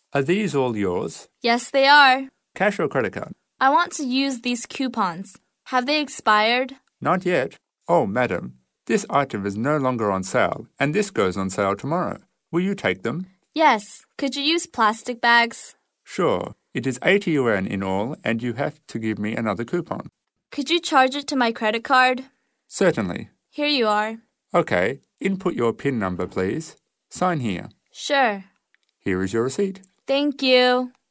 Are these all yours? Yes, they are. Cash or credit card? I want to use these coupons. Have they expired? Not yet. Oh, madam, this item is no longer on sale, and this goes on sale tomorrow. Will you take them? Yes. Could you use plastic bags? Sure. It is 80 yuan in all, and you have to give me another coupon. Could you charge it to my credit card? Certainly. Here you are. Okay. Input your PIN number, please. Sign here. Sure. Here is your receipt. Thank you.